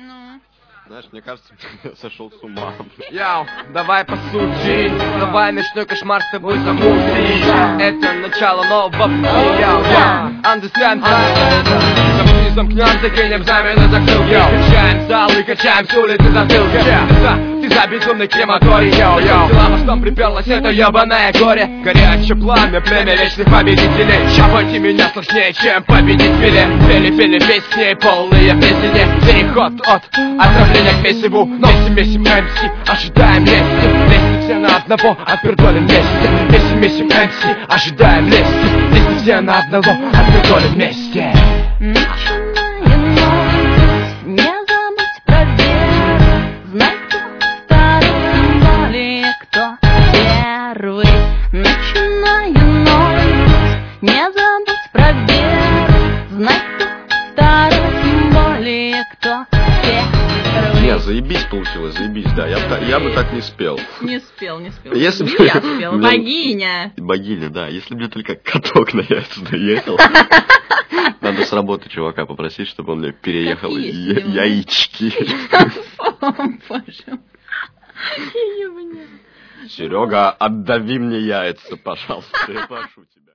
Ну. Знаешь, мне кажется, я сошел с ума. Яу, давай по сути, давай ночной кошмар с тобой замутим. Это начало нового пути, яу, understand, замкнем, закинем экзамены, закрылки. Качаем залы, качаем с улицы затылки. Ты за безумный крематорий, йоу-йоу. Дела во что приперлась, это ебаное горе. Горячее пламя, племя вечных победителей. Обойти меня сложнее, чем победить Пеле. Пели песни, полные песни. Переход от отравления к месиву. Месим МС, ожидаем лести. Лести все на одного, отпердолим вместе. Месим МС, ожидаем лести. Лести все на одного, отпердолим вместе. Начиная ночь, не забудь про веру. Знай, кто второй, тем более кто первый. Начиная ночь, не забудь про веру. Знай, кто второй, тем более кто первый. Не, заебись получилось, заебись, да. Я бы так не спел. Не спел. Если бы Я спела, богиня. Богиня, да. Если бы мне только каток на яйца наехал. Надо с работы чувака попросить, чтобы он мне переехал яички. Боже. Серега, отдави мне яйца, пожалуйста, я прошу тебя.